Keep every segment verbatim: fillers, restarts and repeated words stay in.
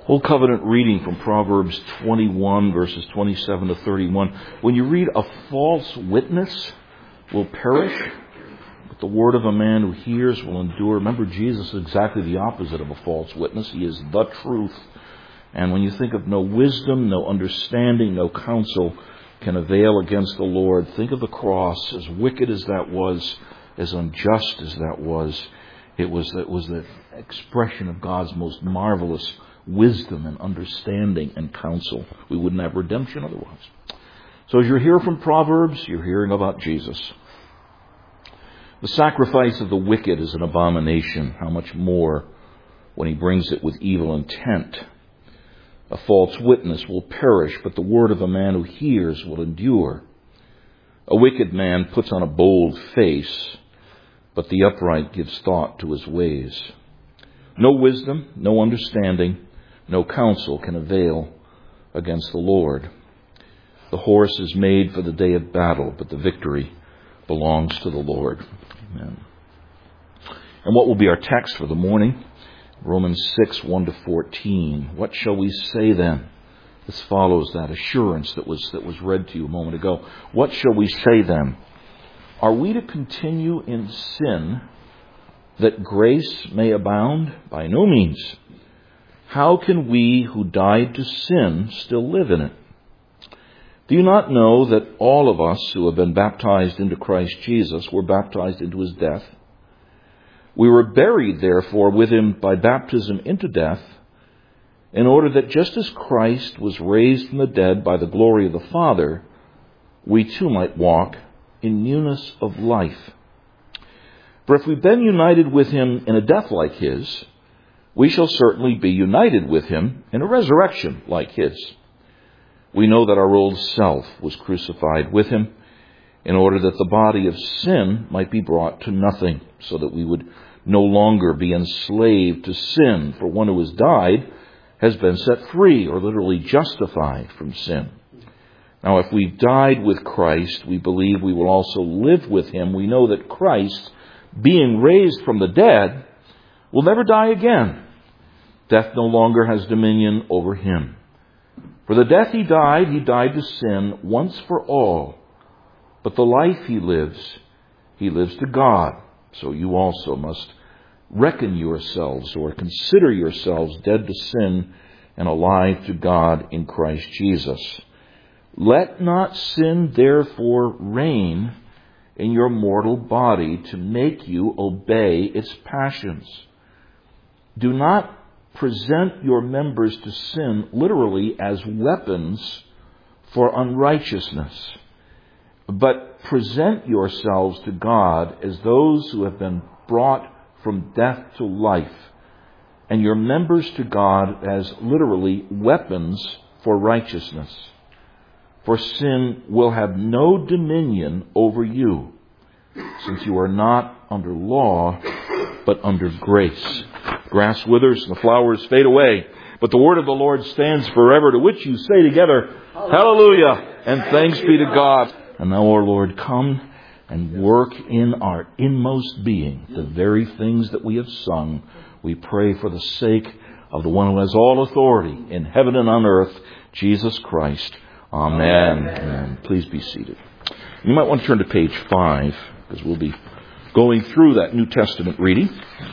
Old Covenant reading from Proverbs twenty-one, verses twenty-seven to thirty-one. When you read, a false witness will perish, but the word of a man who hears will endure. Remember, Jesus is exactly the opposite of a false witness. He is the truth. And when you think of no wisdom, no understanding, no counsel can avail against the Lord, think of the cross. As wicked as that was, as unjust as that was, it was, it was the expression of God's most marvelous wisdom and understanding and counsel. We wouldn't have redemption otherwise. So as you're here from Proverbs, you're hearing about Jesus. The sacrifice of the wicked is an abomination. How much more when he brings it with evil intent? A false witness will perish, but the word of a man who hears will endure. A wicked man puts on a bold face, but the upright gives thought to his ways. No wisdom, no understanding, no counsel can avail against the Lord. The horse is made for the day of battle, but the victory belongs to the Lord. Amen. And what will be our text for the morning? Romans six, one to fourteen. What shall we say then? This follows that assurance that was, that was read to you a moment ago. What shall we say then? Are we to continue in sin that grace may abound? By no means. How can we who died to sin still live in it? Do you not know that all of us who have been baptized into Christ Jesus were baptized into his death? We were buried, therefore, with him by baptism into death, in order that just as Christ was raised from the dead by the glory of the Father, we too might walk in newness of life. For if we've been united with him in a death like his, we shall certainly be united with him in a resurrection like his. We know that our old self was crucified with him, in order that the body of sin might be brought to nothing, so that we would no longer be enslaved to sin. For one who has died has been set free, or literally justified from sin. Now, if we've died with Christ, we believe we will also live with him. We know that Christ, being raised from the dead, will never die again. Death no longer has dominion over him. For the death he died, he died to sin once for all. But the life he lives, he lives to God. So you also must reckon yourselves or consider yourselves dead to sin and alive to God in Christ Jesus. Let not sin therefore reign in your mortal body to make you obey its passions. Do not present your members to sin literally as weapons for unrighteousness, but present yourselves to God as those who have been brought from death to life, and your members to God as literally weapons for righteousness. For sin will have no dominion over you, since you are not under law, but under grace. Grass withers and the flowers fade away, but the word of the Lord stands forever, to which you say together, Hallelujah, and thanks be to God. And now, our Lord, come and work in our inmost being the very things that we have sung. We pray for the sake of the one who has all authority in heaven and on earth, Jesus Christ. Amen. Amen. Amen. Please be seated. You might want to turn to page five, because we'll be going through that New Testament reading.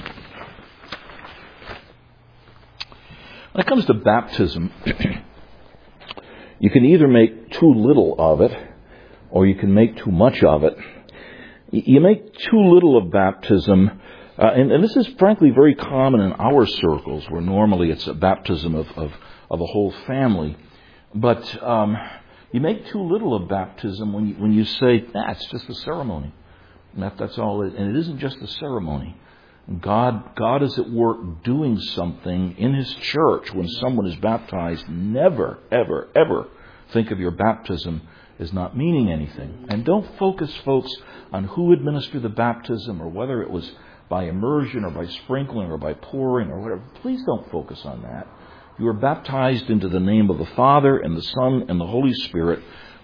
When it comes to baptism, you can either make too little of it, or you can make too much of it. You make too little of baptism, uh, and, and this is frankly very common in our circles, where normally it's a baptism of, of, of a whole family. But um, you make too little of baptism when you, when you say, nah, it's just a ceremony. And that, that's all it, and it isn't just a ceremony. God, God is at work doing something in his church when someone is baptized. Never, ever, ever think of your baptism as not meaning anything. And don't focus, folks, on who administered the baptism or whether it was by immersion or by sprinkling or by pouring or whatever. Please don't focus on that. You are baptized into the name of the Father and the Son and the Holy Spirit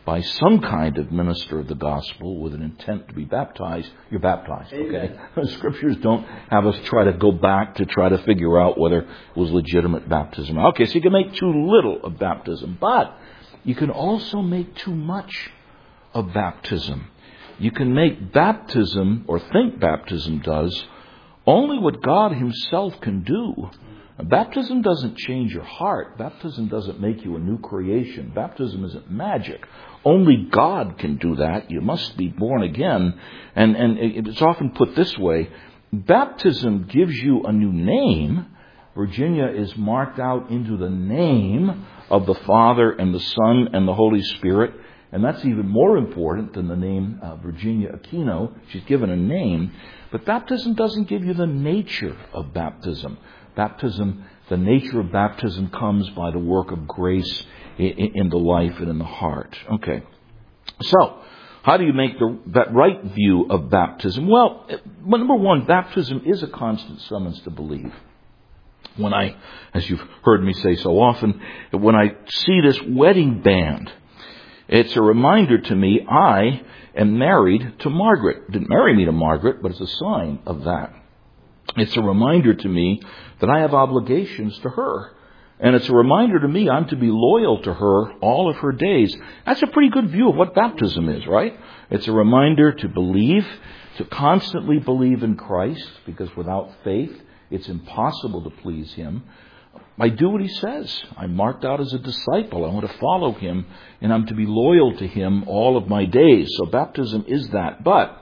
by some kind of minister of the gospel with an intent to be baptized, you're baptized, okay? The Scriptures don't have us try to go back to try to figure out whether it was legitimate baptism. Okay, so you can make too little of baptism, but you can also make too much of baptism. You can make baptism, or think baptism does, only what God Himself can do. Baptism doesn't change your heart. Baptism doesn't make you a new creation. Baptism isn't magic. Only God can do that. You must be born again. And, and it's often put this way. Baptism gives you a new name. Virginia is marked out into the name of the Father and the Son and the Holy Spirit. And that's even more important than the name uh, Virginia Aquino. She's given a name. But baptism doesn't give you the nature of baptism. Baptism, the nature of baptism comes by the work of grace in the life and in the heart. Okay. So, how do you make the that right view of baptism? Well, number one, baptism is a constant summons to believe. When I, as you've heard me say so often, when I see this wedding band, it's a reminder to me I am married to Margaret. Didn't marry me to Margaret, but it's a sign of that. It's a reminder to me that I have obligations to her. And it's a reminder to me I'm to be loyal to her all of her days. That's a pretty good view of what baptism is, right? It's a reminder to believe, to constantly believe in Christ, because without faith, it's impossible to please Him. I do what He says. I'm marked out as a disciple. I want to follow Him, and I'm to be loyal to Him all of my days. So baptism is that. But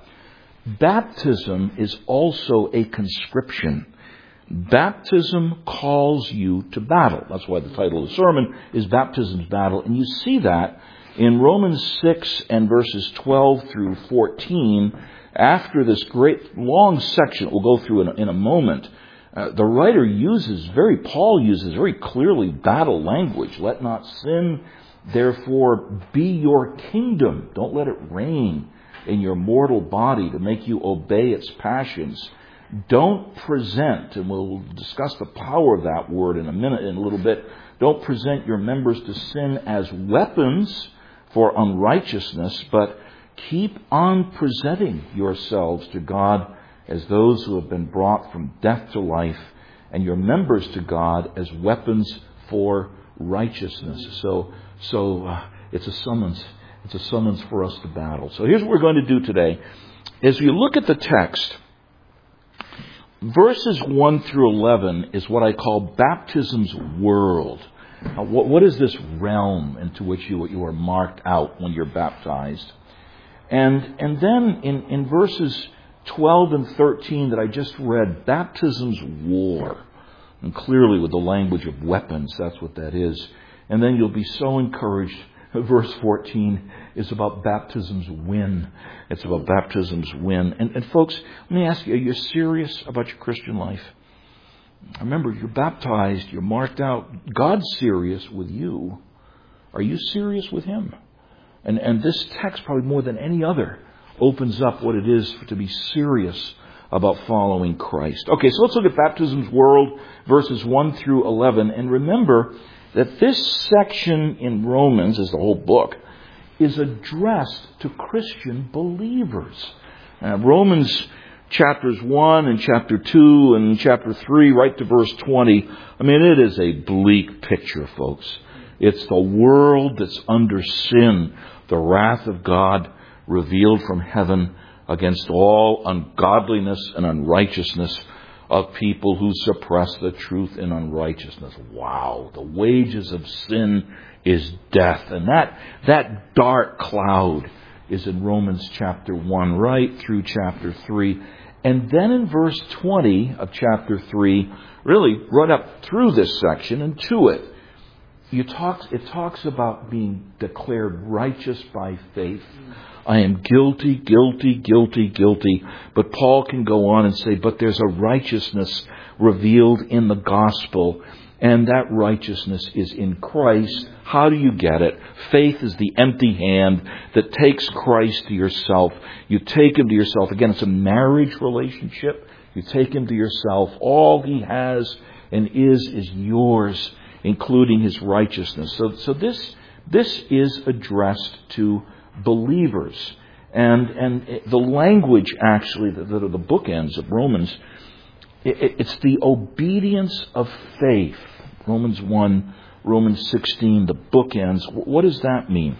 baptism is also a conscription. Baptism calls you to battle. That's why the title of the sermon is Baptism's Battle. And you see that in Romans six and verses twelve through fourteen. After this great long section we'll go through in a, in a moment, uh, the writer uses, very Paul uses very clearly battle language. Let not sin, therefore, be your kingdom. Don't let it reign in your mortal body to make you obey its passions. Don't present, and we'll discuss the power of that word in a minute, in a little bit. Don't present your members to sin as weapons for unrighteousness, but keep on presenting yourselves to God as those who have been brought from death to life, and your members to God as weapons for righteousness. So, so uh, it's a summons. It's a summons for us to battle. So here's what we're going to do today. As we look at the text, verses one through eleven is what I call baptism's world. Now, what, what is this realm into which you, you are marked out when you're baptized? And, and then in, in verses twelve and thirteen that I just read, baptism's war. And clearly with the language of weapons, that's what that is. And then you'll be so encouraged. Verse fourteen is about baptism's win. It's about baptism's win. And, and folks, let me ask you, are you serious about your Christian life? Remember, you're baptized, you're marked out. God's serious with you. Are you serious with Him? And, and this text, probably more than any other, opens up what it is to be serious about following Christ. Okay, so let's look at baptism's world, verses one through eleven. And remember that this section in Romans, as the whole book, is addressed to Christian believers. Uh, Romans chapters one and chapter two and chapter three, right to verse twenty. I mean, it is a bleak picture, folks. It's the world that's under sin, the wrath of God revealed from heaven against all ungodliness and unrighteousness of people who suppress the truth in unrighteousness. Wow, the wages of sin is death. And that, that dark cloud is in Romans chapter one, right through chapter three. And then in verse twenty of chapter three, really right up through this section and to it, you talk, it talks about being declared righteous by faith. I am guilty, guilty, guilty, guilty. But Paul can go on and say, but there's a righteousness revealed in the gospel. And that righteousness is in Christ. How do you get it? Faith is the empty hand that takes Christ to yourself. You take Him to yourself. Again, it's a marriage relationship. You take Him to yourself. All He has and is is yours, including His righteousness. So, so this This is addressed to believers. And and the language, actually, that are the bookends of Romans, it's the obedience of faith. Romans one, Romans sixteen, the bookends. What does that mean?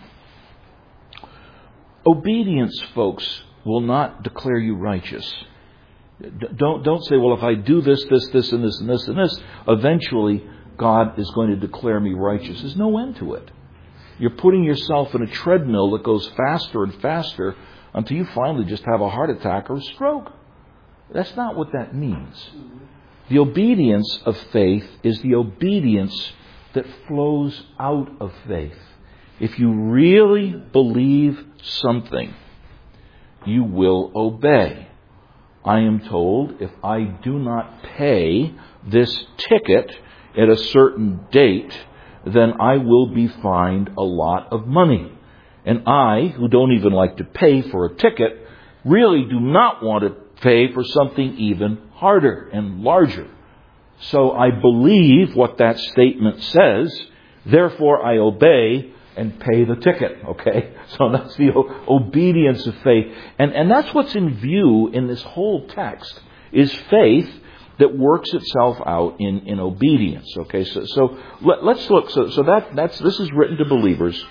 Obedience, folks, will not declare you righteous. Don't, don't say, well, if I do this, this, this, and this, and this, and this, eventually God is going to declare me righteous. There's no end to it. You're putting yourself in a treadmill that goes faster and faster until you finally just have a heart attack or a stroke. That's not what that means. The obedience of faith is the obedience that flows out of faith. If you really believe something, you will obey. I am told if I do not pay this ticket at a certain date, then I will be fined a lot of money. And I, who don't even like to pay for a ticket, really do not want to pay for something even harder and larger. So I believe what that statement says, therefore I obey and pay the ticket, okay? So that's the o- obedience of faith. And, and that's what's in view in this whole text, is faith that works itself out in, in obedience, okay? So, so let, let's look. So, so that that's this is written to believers.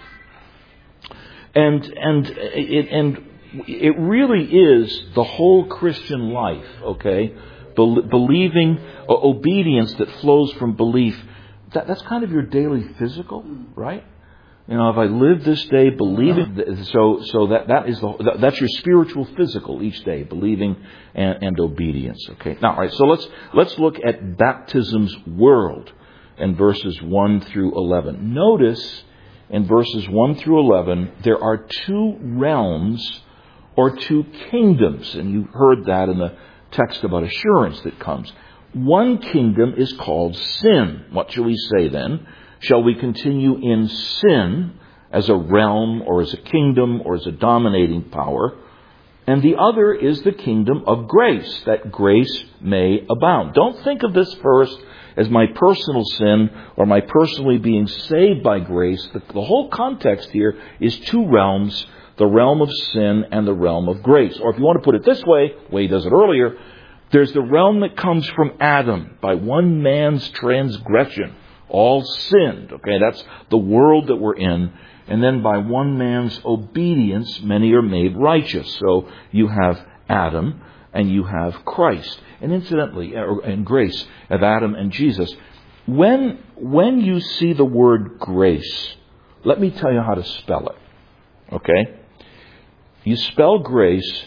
And, and, it, and it really is the whole Christian life, okay? Be- believing, or obedience that flows from belief. That, that's kind of your daily physical, right? You know, if I live this day believing, so so that that is the that's your spiritual physical each day, believing and, and obedience. Okay. Now, all right. So let's let's look at baptism's world in verses one through eleven. Notice in verses one through eleven there are two realms or two kingdoms, and you heard that in the text about assurance that comes. One kingdom is called sin. What shall we say then? Shall we continue in sin as a realm or as a kingdom or as a dominating power? And the other is the kingdom of grace, that grace may abound. Don't think of this first as my personal sin or my personally being saved by grace. The, the whole context here is two realms, the realm of sin and the realm of grace. Or if you want to put it this way, the way he does it earlier, there's the realm that comes from Adam by one man's transgression. All sinned. Okay, that's the world that we're in. And then by one man's obedience, many are made righteous. So you have Adam and you have Christ. And incidentally, and grace of Adam and Jesus. When, when you see the word grace, let me tell you how to spell it. Okay? You spell grace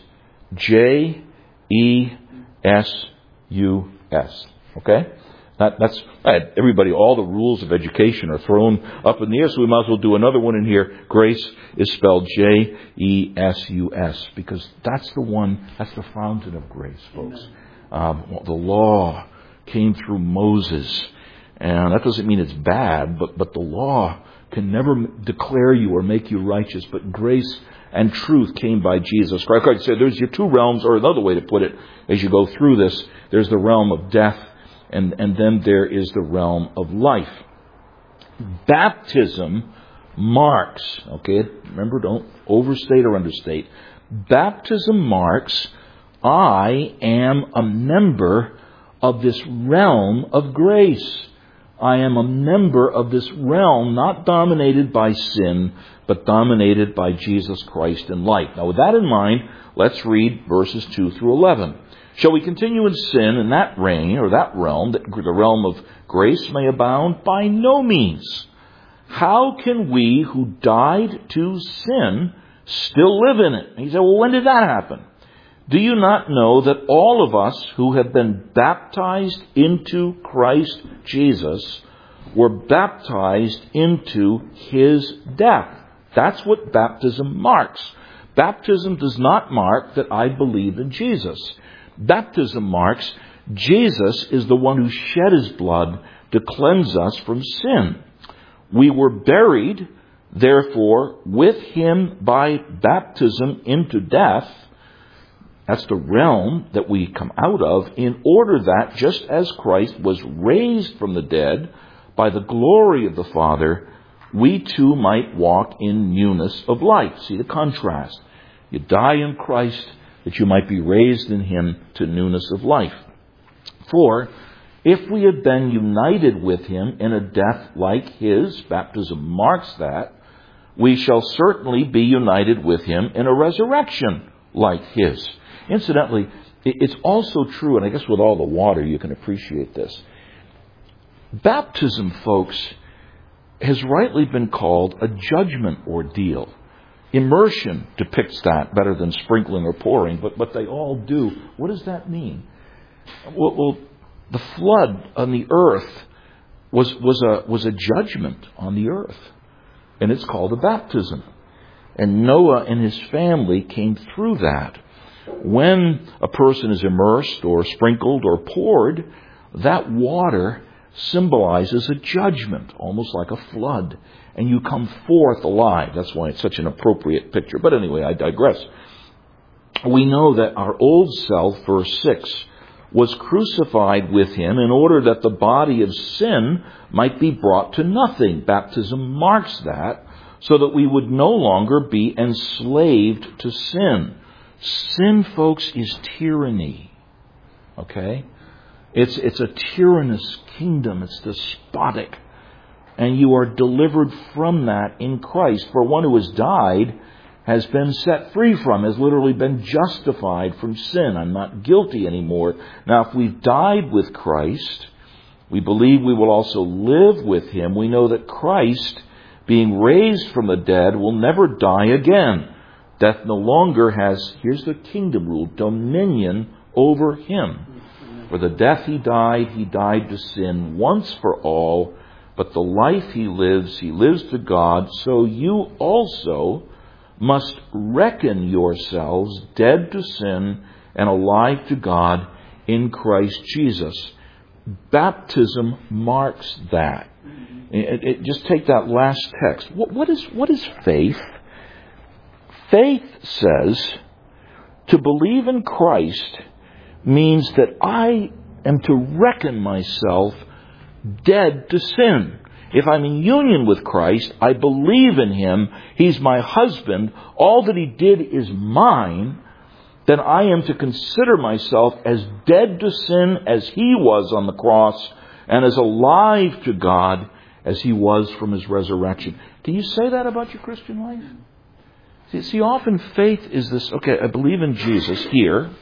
J E S U S. Okay? That, that's everybody. All the rules of education are thrown up in the air, so we might as well do another one in here. Grace is spelled J E S U S because that's the one. That's the fountain of grace, folks. Um, well, the law came through Moses, and that doesn't mean it's bad, but but the law can never declare you or make you righteous. But grace and truth came by Jesus Christ. So there's your two realms, or another way to put it, as you go through this, there's the realm of death. And, and then there is the realm of life. Baptism marks, okay, remember, don't overstate or understate. Baptism marks, I am a member of this realm of grace. I am a member of this realm not dominated by sin, but dominated by Jesus Christ and life. Now, with that in mind, let's read verses two through eleven. Shall we continue in sin in that reign, or that realm, that the realm of grace may abound? By no means. How can we who died to sin still live in it? And he said, well, when did that happen? Do you not know that all of us who have been baptized into Christ Jesus were baptized into His death? That's what baptism marks. Baptism does not mark that I believe in Jesus. Baptism marks Jesus is the one who shed His blood to cleanse us from sin. We were buried, therefore, with Him by baptism into death. That's the realm that we come out of, in order that, just as Christ was raised from the dead by the glory of the Father, we too might walk in newness of life. See the contrast. You die in Christ that you might be raised in him to newness of life. For if we have been united with him in a death like his, baptism marks that, we shall certainly be united with him in a resurrection like his. Incidentally, it's also true, and I guess with all the water you can appreciate this. Baptism, folks, has rightly been called a judgment ordeal. Immersion depicts that better than sprinkling or pouring, but, but they all do. What does that mean? Well, well the flood on the earth was, was, a, was a judgment on the earth. And it's called a baptism. And Noah and his family came through that. When a person is immersed or sprinkled or poured, that water symbolizes a judgment, almost like a flood. And you come forth alive. That's why it's such an appropriate picture. But anyway, I digress. We know that our old self, verse six, was crucified with him in order that the body of sin might be brought to nothing. Baptism marks that, so that we would no longer be enslaved to sin. Sin, folks, is tyranny. Okay? It's, it's a tyrannous kingdom. It's despotic. And you are delivered from that in Christ. For one who has died has been set free from, has literally been justified from sin. I'm not guilty anymore. Now, if we've died with Christ, we believe we will also live with him. We know that Christ, being raised from the dead, will never die again. Death no longer has, here's the kingdom rule, dominion over him. For the death he died, he died to sin once for all. But the life he lives, he lives to God. So you also must reckon yourselves dead to sin and alive to God in Christ Jesus. Baptism marks that. It, it, just take that last text. What, what is what is faith? Faith says to believe in Christ means that I am to reckon myself dead to sin. If I'm in union with Christ, I believe in him, he's my husband, all that he did is mine, then I am to consider myself as dead to sin as he was on the cross, and as alive to God as he was from his resurrection. Can you say that about your Christian life? See, see often faith is this, okay, I believe in Jesus here,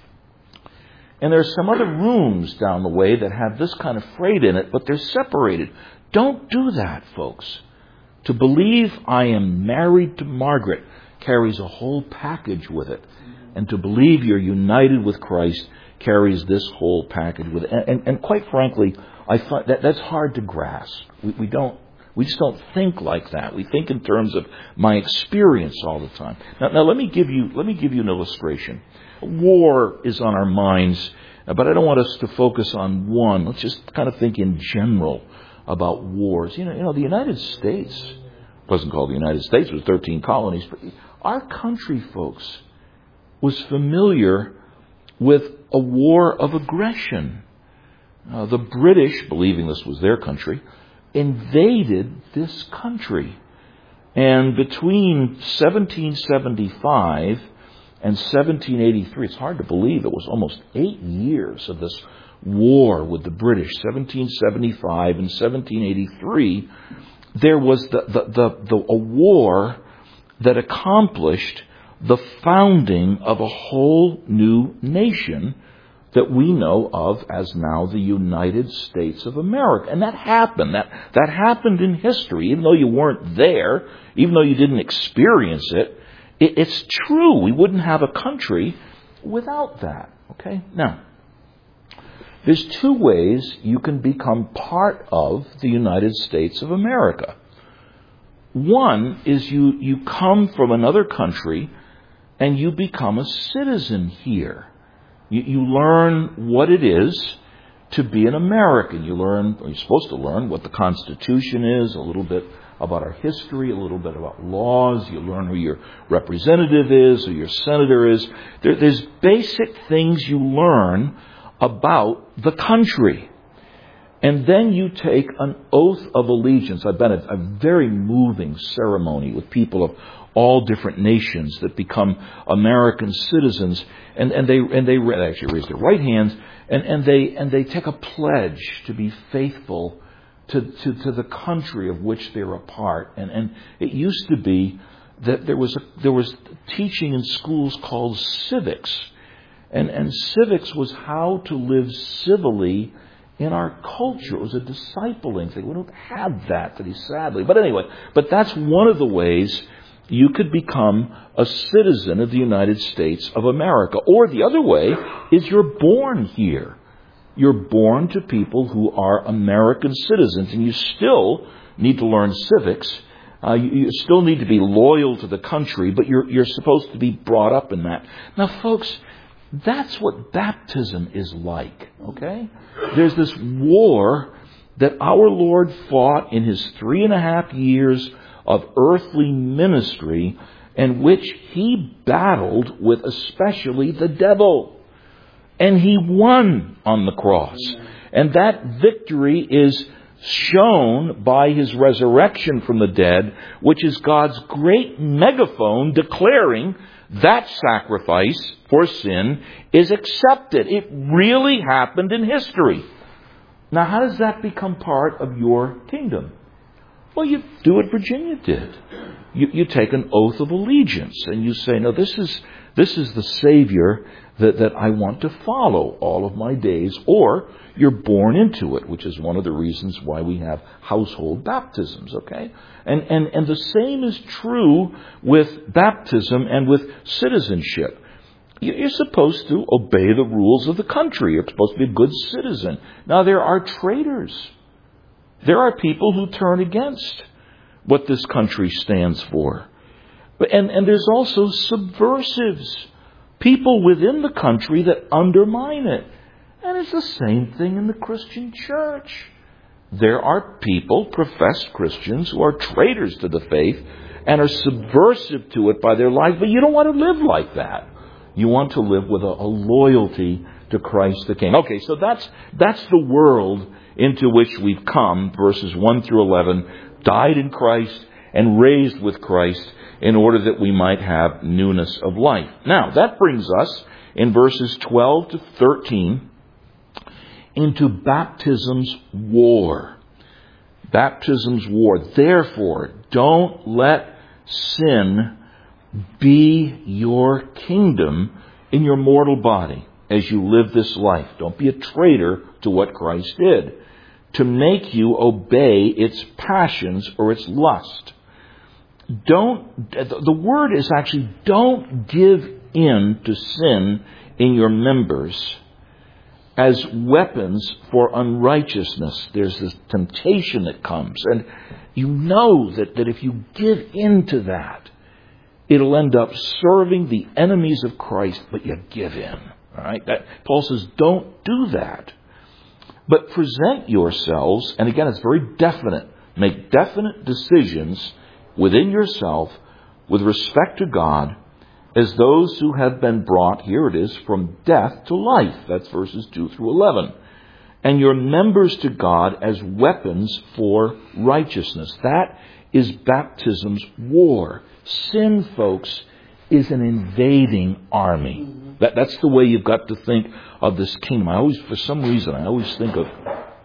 and there's some other rooms down the way that have this kind of freight in it, but they're separated. Don't do that, folks. To believe I am married to Margaret carries a whole package with it. And to believe you're united with Christ carries this whole package with it. And, and, and quite frankly, I find that that's hard to grasp. We, we don't, we just don't think like that. We think in terms of my experience all the time. Now, now let me give you, let me give you an illustration. War is on our minds, but I don't want us to focus on one. Let's just kind of think in general about wars. You know, you know, the United States wasn't called the United States; it was thirteen colonies. But our country, folks, was familiar with a war of aggression. Uh, the British, believing this was their country, invaded this country, and between seventeen seventy-five and seventeen eighty-three, it's hard to believe it was almost eight years of this war with the British, seventeen seventy-five and seventeen eighty-three, there was the, the, the, the, a war that accomplished the founding of a whole new nation that we know of as now the United States of America. And that happened. That, that happened in history, even though you weren't there, even though you didn't experience it. it it's true. We wouldn't have a country without that. Okay? Now, there's two ways you can become part of the United States of America. One is you, you come from another country and you become a citizen here. You, you learn what it is to be an American. You learn, or you're supposed to learn, what the Constitution is, a little bit about our history, a little bit about laws. You learn who your representative is, who your senator is. There, there's basic things you learn about the country. And then you take an oath of allegiance. I've been at a very moving ceremony with people of all different nations that become American citizens, and, and they and they actually raise their right hands, and, and they and they take a pledge to be faithful to, to, to the country of which they're a part. And, and it used to be that there was a, there was teaching in schools called civics, and and civics was how to live civilly in our culture. It was a discipling thing. We don't have that today, sadly. But anyway, but that's one of the ways you could become a citizen of the United States of America. Or the other way is you're born here. You're born to people who are American citizens, and you still need to learn civics. Uh, you, you still need to be loyal to the country, but you're you're supposed to be brought up in that. Now, folks, that's what baptism is like, okay? There's this war that our Lord fought in His three and a half years of earthly ministry, in which He battled with especially the devil. And He won on the cross. And that victory is shown by His resurrection from the dead, which is God's great megaphone declaring that sacrifice for sin is accepted. It really happened in history. Now, how does that become part of your kingdom? Well, you do what Virginia did. You, you take an oath of allegiance and you say, no, this is this is the Savior that, that I want to follow all of my days. Or you're born into it, which is one of the reasons why we have household baptisms, okay? And, and, and the same is true with baptism and with citizenship. You're supposed to obey the rules of the country. You're supposed to be a good citizen. Now, there are traitors. There are people who turn against what this country stands for. And, and there's also subversives. People within the country that undermine it. And it's the same thing in the Christian church. There are people, professed Christians, who are traitors to the faith and are subversive to it by their life. But you don't want to live like that. You want to live with a, a loyalty to Christ the King. Okay, so that's that's the world into which we've come, verses one through eleven, died in Christ and raised with Christ in order that we might have newness of life. Now, that brings us in verses twelve to thirteen into baptism's war. Baptism's war. Therefore, don't let sin be your kingdom in your mortal body as you live this life. Don't be a traitor to what Christ did, to make you obey its passions or its lust. Don't, the word is actually don't give in to sin in your members as weapons for unrighteousness. There's this temptation that comes, and you know that, that if you give in to that, it'll end up serving the enemies of Christ, but you give in. All right? That, Paul says, don't do that. But present yourselves, and again, it's very definite. Make definite decisions within yourself with respect to God as those who have been brought, here it is, from death to life. That's verses two through eleven. And your members to God as weapons for righteousness. That is baptism's war. Sin, folks, is an invading army. That, that's the way you've got to think of this kingdom. I always, for some reason, I always think of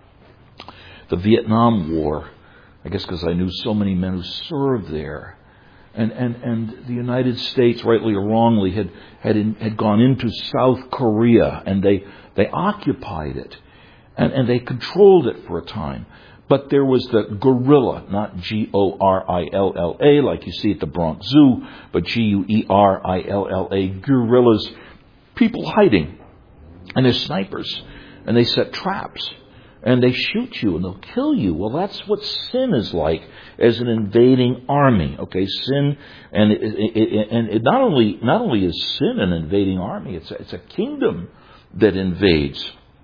the Vietnam War. I guess because I knew so many men who served there. And, and, and the United States, rightly or wrongly, had had, in, had gone into South Korea, and they, they occupied it. And, and they controlled it for a time. But there was the guerrilla, not G O R I L L A, like you see at the Bronx Zoo, but G U E R I L L A, guerrillas, people hiding. And they're snipers. And they set traps. And they shoot you and they'll kill you. Well, that's what sin is like as an invading army. Okay, sin, and it, it, it, and it not only not only is sin an invading army, it's a, it's a kingdom that invades.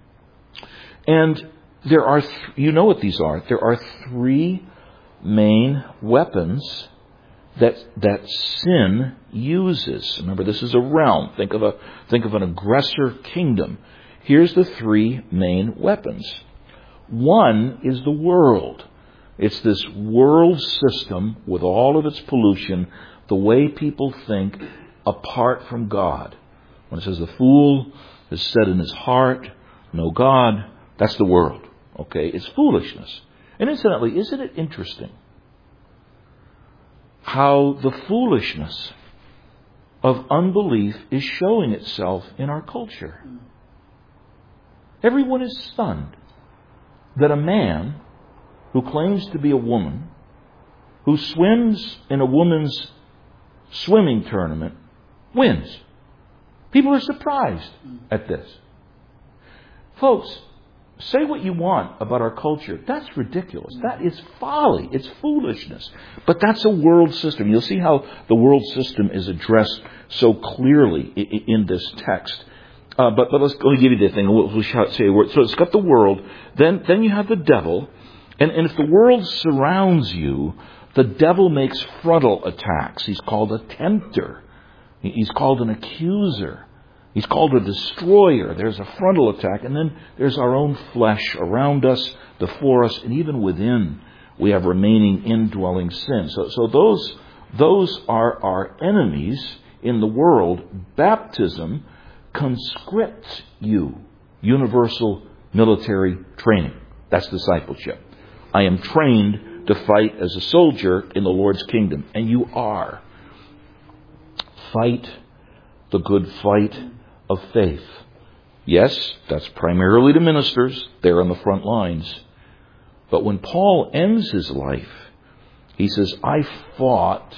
And there are, th- you know what these are. There are three main weapons that that sin uses. Remember, this is a realm. Think of a think of an aggressor kingdom. Here's the three main weapons. One is the world. It's this world system with all of its pollution, the way people think apart from God. When it says the fool has said in his heart, no God, that's the world. Okay, it's foolishness. And incidentally, isn't it interesting how the foolishness of unbelief is showing itself in our culture? Everyone is stunned that a man who claims to be a woman, who swims in a woman's swimming tournament, wins. People are surprised at this. Folks, say what you want about our culture. That's ridiculous. That is folly. It's foolishness. But that's a world system. You'll see how the world system is addressed so clearly in this text. Uh, but, but let's let me give you the thing. We'll, we'll say a word. So it's got the world. Then, then you have the devil. And, and if the world surrounds you, the devil makes frontal attacks. He's called a tempter. He's called an accuser. He's called a destroyer. There's a frontal attack. And then there's our own flesh around us, before us, and even within we have remaining indwelling sin. So, so those, those are our enemies in the world. Baptism conscripts you. Universal military training. That's discipleship. I am trained to fight as a soldier in the Lord's kingdom. And you are. Fight the good fight of faith. Yes, that's primarily to ministers. They're on the front lines. But when Paul ends his life, he says, I fought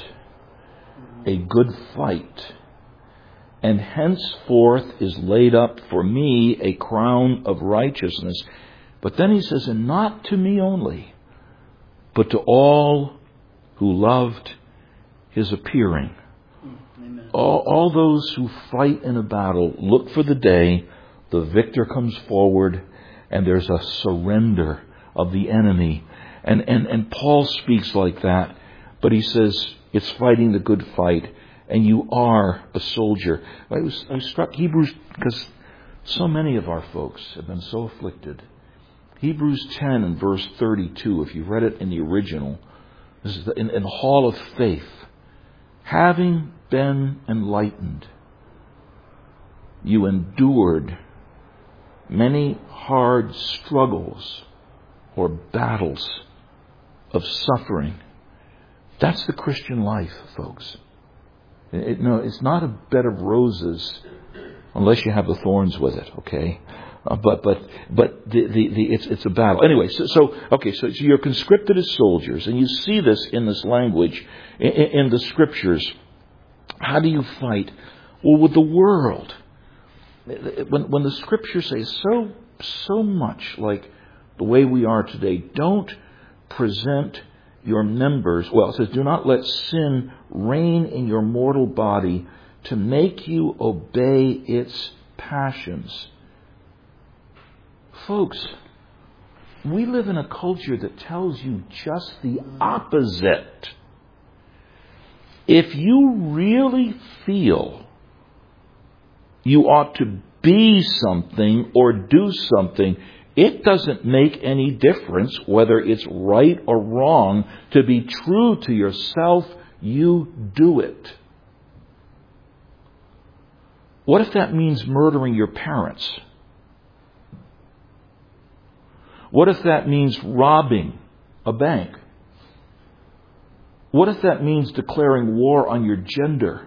a good fight, and henceforth is laid up for me a crown of righteousness. But then he says, and not to me only, but to all who loved his appearing. All, all those who fight in a battle look for the day the victor comes forward and there's a surrender of the enemy. And, and, and Paul speaks like that, but he says it's fighting the good fight, and you are a soldier. I was, I was struck Hebrews, because so many of our folks have been so afflicted. Hebrews ten and verse thirty-two, if you've read it in the original, this is the, in, in the hall of faith. Having been enlightened, you endured many hard struggles or battles of suffering. That's the Christian life, folks. It, no, it's not a bed of roses unless you have the thorns with it, okay? Uh, but but but the, the, the it's it's a battle. Anyway, so, so okay, so, so you're conscripted as soldiers, and you see this in this language in, in the scriptures. How do you fight? Well, with the world. When when the scriptures say so so much like the way we are today, don't present your members. Well, it says, do not let sin reign in your mortal body to make you obey its passions. Folks, we live in a culture that tells you just the opposite. If you really feel you ought to be something or do something, it doesn't make any difference whether it's right or wrong. To be true to yourself, you do it. What if that means murdering your parents? What if that means robbing a bank? What if that means declaring war on your gender?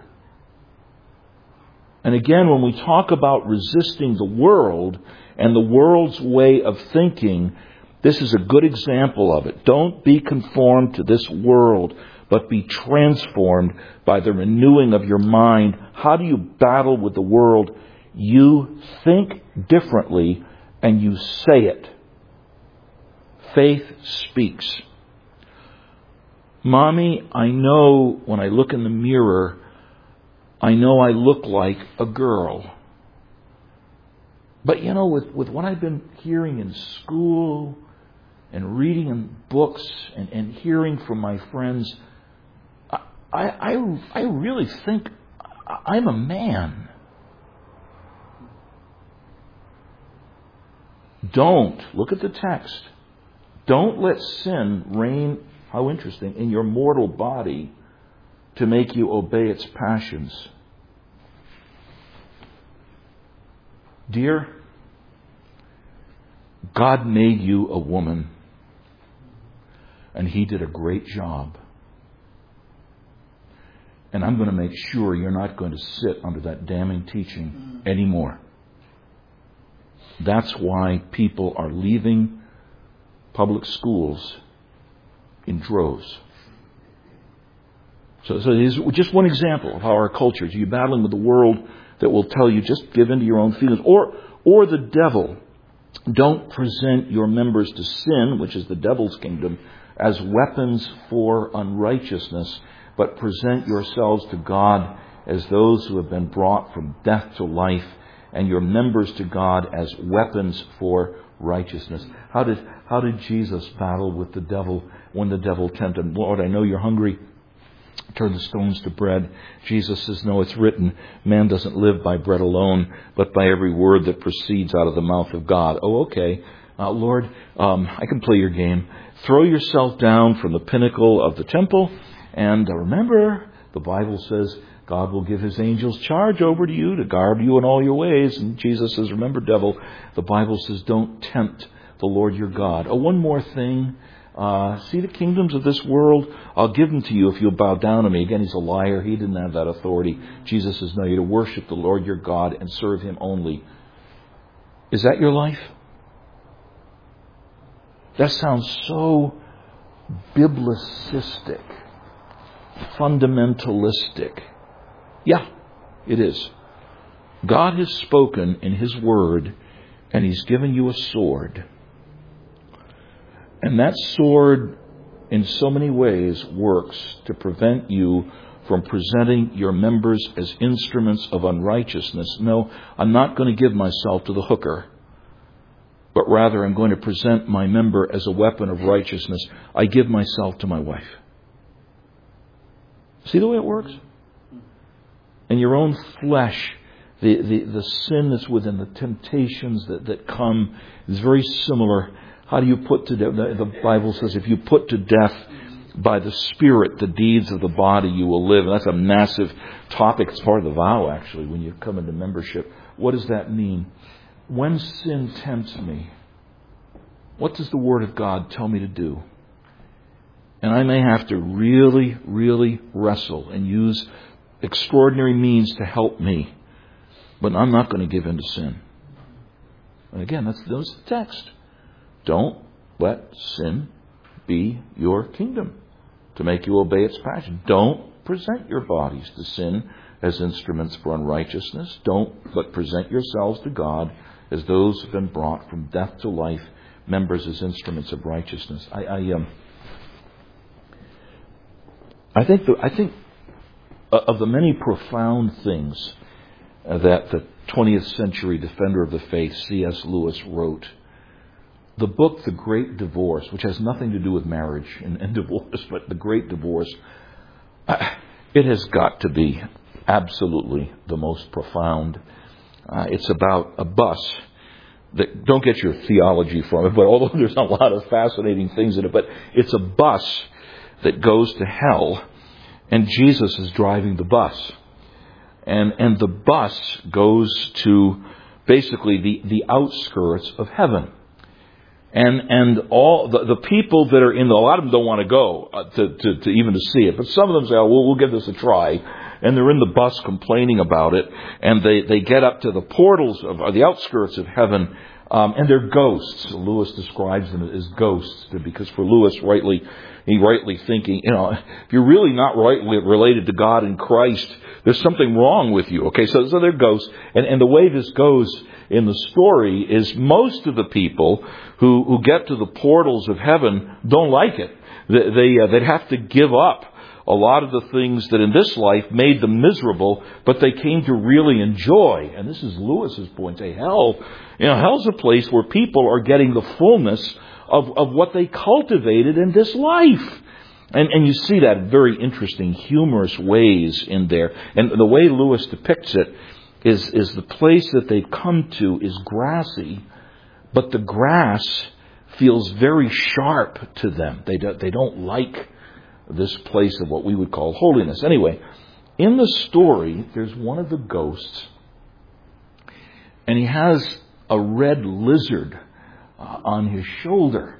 And again, when we talk about resisting the world and the world's way of thinking, this is a good example of it. Don't be conformed to this world, but be transformed by the renewing of your mind. How do you battle with the world? You think differently and you say it. Faith speaks. Mommy, I know when I look in the mirror, I know I look like a girl. But you know, with, with what I've been hearing in school and reading in books and, and hearing from my friends, I, I, I really think I'm a man. Don't, look at the text, don't let sin reign, how interesting, in your mortal body to make you obey its passions. Dear, God made you a woman, and He did a great job. And I'm going to make sure you're not going to sit under that damning teaching anymore. That's why people are leaving public schools in droves. So, so it is just one example of how our culture is. You're battling with the world that will tell you just give in to your own feelings. Or, or the devil. Don't present your members to sin, which is the devil's kingdom, as weapons for unrighteousness, but present yourselves to God as those who have been brought from death to life, and your members to God as weapons for righteousness. How did how did Jesus battle with the devil when the devil tempted him? Lord, I know you're hungry. Turn the stones to bread. Jesus says, no, it's written, man doesn't live by bread alone, but by every word that proceeds out of the mouth of God. Oh, okay. Uh, Lord, um, I can play your game. Throw yourself down from the pinnacle of the temple. And uh, remember, the Bible says God will give His angels charge over to you to guard you in all your ways. And Jesus says, remember, devil, the Bible says, don't tempt the Lord your God. Oh, one more thing. Uh, see the kingdoms of this world? I'll give them to you if you'll bow down to me. Again, he's a liar. He didn't have that authority. Jesus says, no, you're to worship the Lord your God and serve Him only. Is that your life? That sounds so biblicistic, fundamentalistic. Yeah, it is. God has spoken in His Word, and He's given you a sword. And that sword, in so many ways, works to prevent you from presenting your members as instruments of unrighteousness. No, I'm not going to give myself to the hooker, but rather I'm going to present my member as a weapon of righteousness. I give myself to my wife. See the way it works? In your own flesh, the, the, the sin that's within, the temptations that, that come is very similar. How do you put to death? The Bible says if you put to death by the Spirit the deeds of the body, you will live. And that's a massive topic. It's part of the vow, actually, when you come into membership. What does that mean? When sin tempts me, what does the Word of God tell me to do? And I may have to really, really wrestle and use extraordinary means to help me. But I'm not going to give in to sin. And again, that's, that's the text. Don't let sin be your kingdom to make you obey its passion. Don't present your bodies to sin as instruments for unrighteousness. Don't, but present yourselves to God as those who have been brought from death to life, members as instruments of righteousness. I, I, um, I think, the, I think of the many profound things that the twentieth century defender of the faith, C S Lewis, wrote. The book, The Great Divorce, which has nothing to do with marriage and, and divorce, but The Great Divorce, uh, it has got to be absolutely the most profound. Uh, it's about a bus that, don't get your theology from it, but although there's a lot of fascinating things in it, but it's a bus that goes to hell, and Jesus is driving the bus. And, and the bus goes to basically the, the outskirts of heaven. And and all the, the people that are in the, a lot of them don't want to go uh, to, to, to even to see it. But some of them say, oh, well, we'll give this a try. And they're in the bus complaining about it. And they, they get up to the portals of or the outskirts of heaven. Um, and they're ghosts. Lewis describes them as ghosts. Because for Lewis, rightly, he rightly thinking, you know, if you're really not rightly related to God in Christ, there's something wrong with you. Okay, so, so they're ghosts. And, and the way this goes in the story is most of the people who, who get to the portals of heaven don't like it. They, they, uh, they'd have to give up a lot of the things that in this life made them miserable, but they came to really enjoy. And this is Lewis's point. Say, hell, you know, hell's a place where people are getting the fullness of, of what they cultivated in this life. And, and you see that in very interesting, humorous ways in there. And the way Lewis depicts it is, is the place that they've come to is grassy, but the grass feels very sharp to them. They don't, they don't like this place of what we would call holiness. Anyway, in the story, there's one of the ghosts, and he has a red lizard uh, on his shoulder.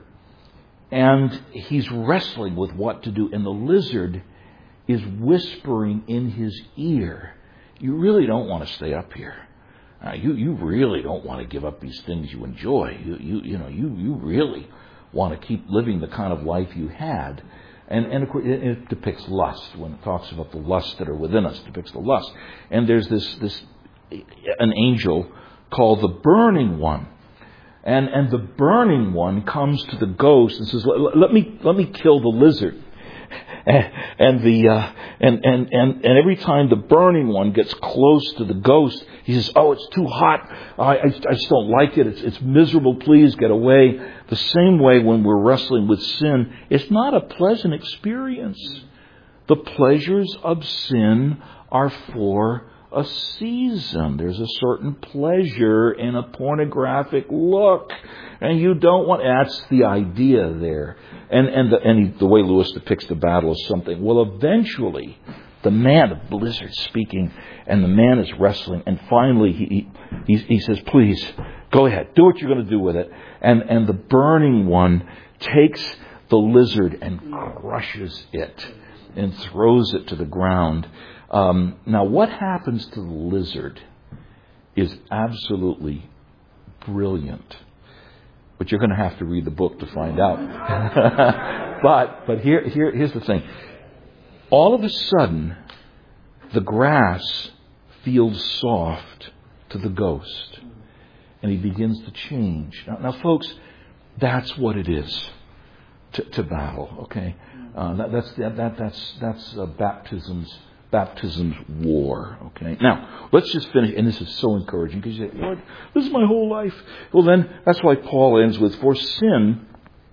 And he's wrestling with what to do. And the lizard is whispering in his ear, you really don't want to stay up here. Uh, you you really don't want to give up these things you enjoy. You you you know you you really want to keep living the kind of life you had. And and of course it, it depicts lust when it talks about the lusts that are within us. It depicts the lust. And there's this this an angel called the Burning One. And and the Burning One comes to the ghost and says, let, let me let me kill the lizard. And, and the uh, and, and and and every time the Burning One gets close to the ghost, he says, "Oh, it's too hot. I I, I just don't like it. It's it's miserable. Please get away." The same way when we're wrestling with sin, it's not a pleasant experience. The pleasures of sin are for a season. There's a certain pleasure in a pornographic look, and you don't want. That's the idea there. And and the and he, the way Lewis depicts the battle is something. Well, eventually, the man, the blizzard speaking, and the man is wrestling, and finally he he, he says, "Please, go ahead, do what you're going to do with it." And and the Burning One takes the lizard and crushes it and throws it to the ground. Um, now, what happens to the lizard is absolutely brilliant. But you're going to have to read the book to find out. but but here, here here's the thing. All of a sudden, the grass feels soft to the ghost. And he begins to change. Now, now folks, that's what it is to, to battle, okay? Uh, that, that's that, that that's that's uh, baptism's baptism's war, okay? Now, let's just finish, and this is so encouraging, because you say, Lord, this is my whole life. Well, then, that's why Paul ends with, for sin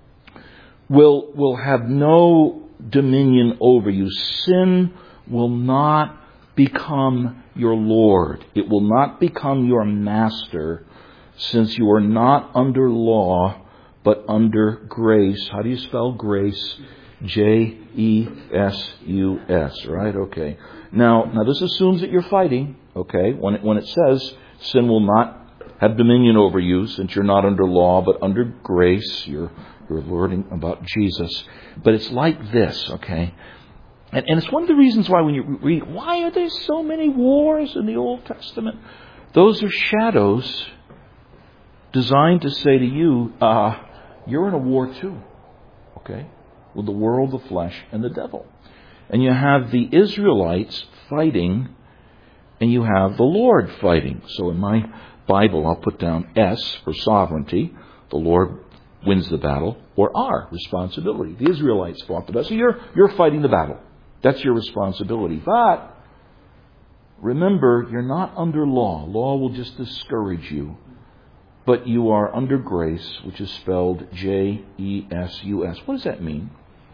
will will have no dominion over you. Sin will not become your Lord. It will not become your master, since you are not under law, but under grace. How do you spell grace? J E S U S, right? Okay. Now, now this assumes that you're fighting, okay? When it, when it says sin will not have dominion over you, since you're not under law, but under grace, you're, you're learning about Jesus. But it's like this, okay? And, and it's one of the reasons why when you read, why are there so many wars in the Old Testament? Those are shadows designed to say to you, uh, you're in a war too, okay? With the world, the flesh, and the devil. And you have the Israelites fighting, and you have the Lord fighting. So in my Bible, I'll put down S for sovereignty. The Lord wins the battle. Or R, responsibility. The Israelites fought the battle. So you're, you're fighting the battle. That's your responsibility. But remember, you're not under law. Law will just discourage you. But you are under grace, which is spelled J E S U S. What does that mean?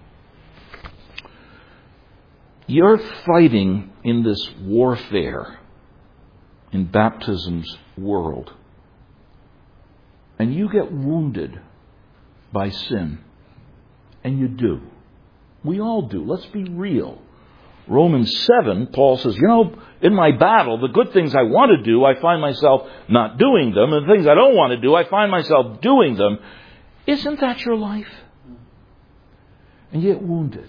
You're fighting in this warfare in baptism's world. And you get wounded by sin. And you do. We all do. Let's be real. Romans seven, Paul says, you know, in my battle, the good things I want to do, I find myself not doing them. And the things I don't want to do, I find myself doing them. Isn't that your life? And you get wounded.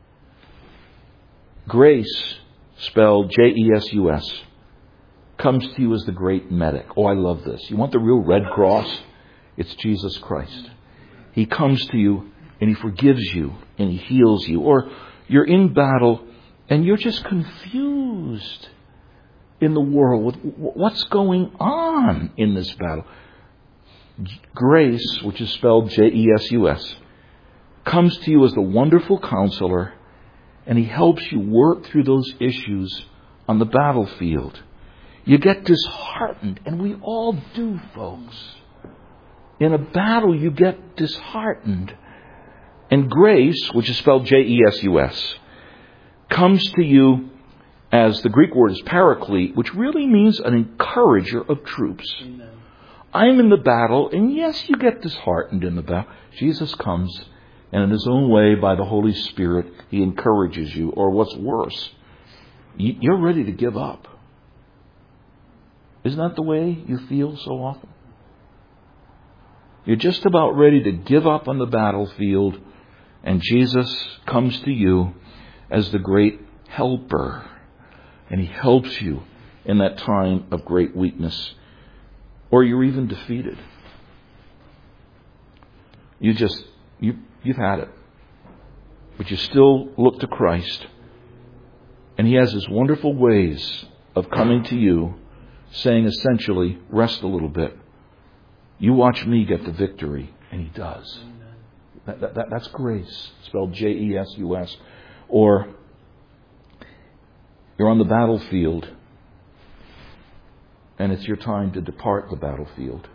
Grace, spelled J E S U S, comes to you as the great medic. Oh, I love this. You want the real Red Cross? It's Jesus Christ. He comes to you and He forgives you and He heals you. Or you're in battle and you're just confused in the world with what's going on in this battle. Grace, which is spelled J E S U S, comes to you as the wonderful counselor, and He helps you work through those issues on the battlefield. You get disheartened, and we all do, folks. In a battle, you get disheartened. And grace, which is spelled J E S U S, comes to you as the Greek word is paraclete, which really means an encourager of troops. Amen. I'm in the battle, and yes, you get disheartened in the battle. Jesus comes, and in His own way, by the Holy Spirit, He encourages you. Or what's worse, you're ready to give up. Isn't that the way you feel so often? You're just about ready to give up on the battlefield, and Jesus comes to you as the great helper, and He helps you in that time of great weakness. Or you're even defeated. You just, you, you've had it. But you still look to Christ. And He has His wonderful ways of coming to you, saying essentially, rest a little bit. You watch me get the victory. And He does. That, that, that, that's grace, spelled J E S U S. Or you're on the battlefield, and it's your time to depart the battlefield.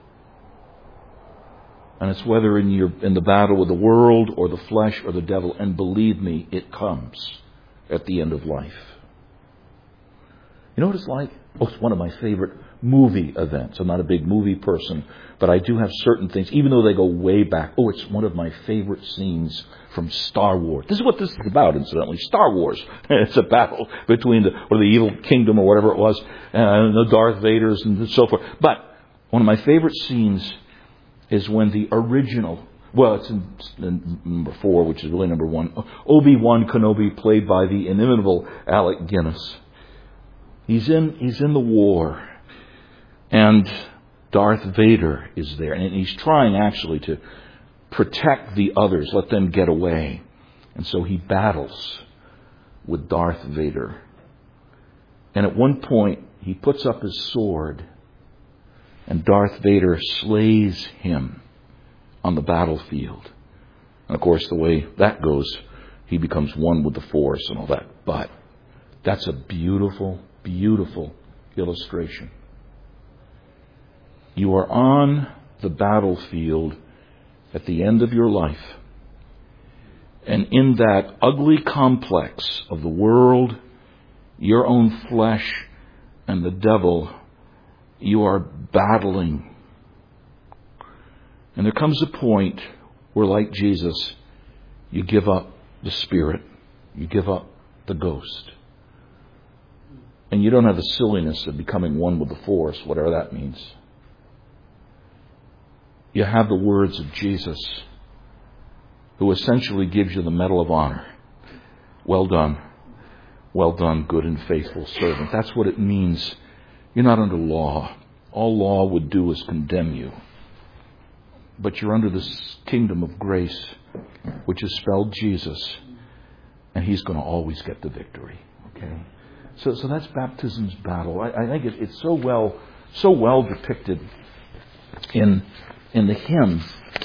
And it's whether in your in the battle with the world or the flesh or the devil. And believe me, it comes at the end of life. You know what it's like? Oh, it's one of my favorite movie events. I'm not a big movie person, but I do have certain things, even though they go way back. Oh, it's one of my favorite scenes from Star Wars. This is what this is about, incidentally. Star Wars. It's a battle between the, or the evil kingdom or whatever it was, and the Darth Vaders and so forth. But one of my favorite scenes is when the original, well, it's in, in number four, which is really number one, Obi-Wan Kenobi, played by the inimitable Alec Guinness. He's in, he's in the war, and Darth Vader is there, and he's trying actually to protect the others, let them get away. And so he battles with Darth Vader. And at one point, he puts up his sword, and Darth Vader slays him on the battlefield. And of course, the way that goes, he becomes one with the Force and all that. But that's a beautiful, beautiful illustration. You are on the battlefield at the end of your life. And in that ugly complex of the world, your own flesh, and the devil, you are battling. And there comes a point where, like Jesus, you give up the spirit. You give up the ghost. And you don't have the silliness of becoming one with the Force, whatever that means. You have the words of Jesus, who essentially gives you the Medal of Honor. Well done. Well done, good and faithful servant. That's what it means. You're not under law. All law would do is condemn you. But you're under this kingdom of grace, which is spelled Jesus. And He's going to always get the victory. Okay? So, so that's baptism's battle. I, I think it, it's so well, so well depicted in in the hymn.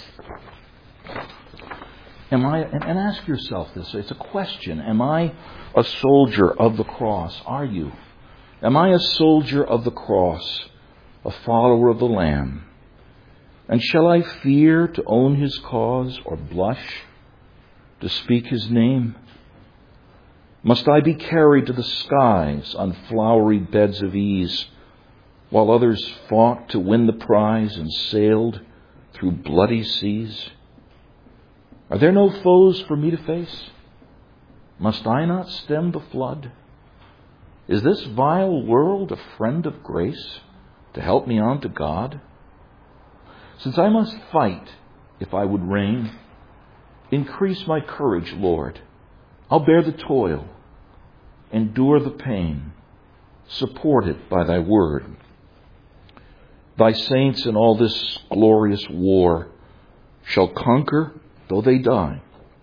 Am I? And, and ask yourself this. It's a question. Am I a soldier of the cross? Are you? Am I a soldier of the cross, a follower of the Lamb? And shall I fear to own His cause, or blush to speak His name? Must I be carried to the skies on flowery beds of ease, while others fought to win the prize and sailed through bloody seas? Are there no foes for me to face? Must I not stem the flood? Is this vile world a friend of grace to help me on to God? Since I must fight if I would reign, increase my courage, Lord. I'll bear the toil, endure the pain, supported by Thy word. Thy saints in all this glorious war shall conquer, though they die.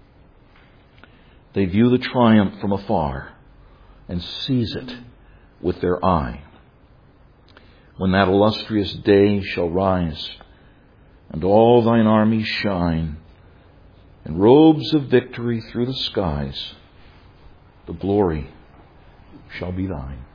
They view the triumph from afar and seize it with their eye. When that illustrious day shall rise, and all Thine armies shine, in robes of victory through the skies, the glory shall be Thine.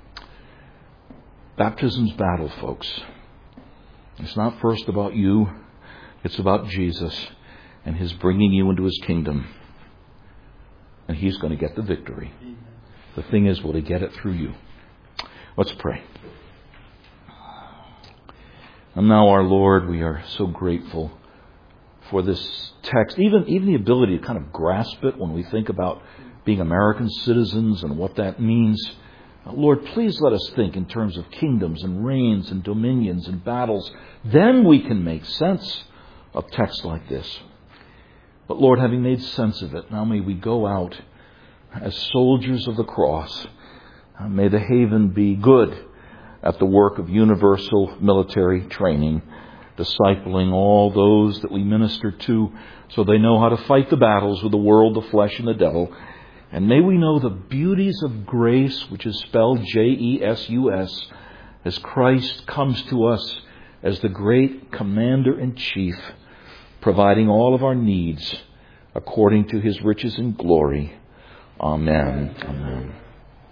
Baptism's battle, folks. It's not first about you. It's about Jesus and His bringing you into His kingdom. And He's going to get the victory. The thing is, will He get it through you? Let's pray. And now, our Lord, we are so grateful for this text, even, even the ability to kind of grasp it when we think about being American citizens and what that means. Lord, please let us think in terms of kingdoms and reigns and dominions and battles. Then we can make sense of texts like this. But Lord, having made sense of it, now may we go out as soldiers of the cross. May the Haven be good at the work of universal military training, discipling all those that we minister to so they know how to fight the battles with the world, the flesh, and the devil. And may we know the beauties of grace, which is spelled J E S U S, as Christ comes to us as the great Commander-in-Chief, providing all of our needs according to His riches and glory. Amen. Amen.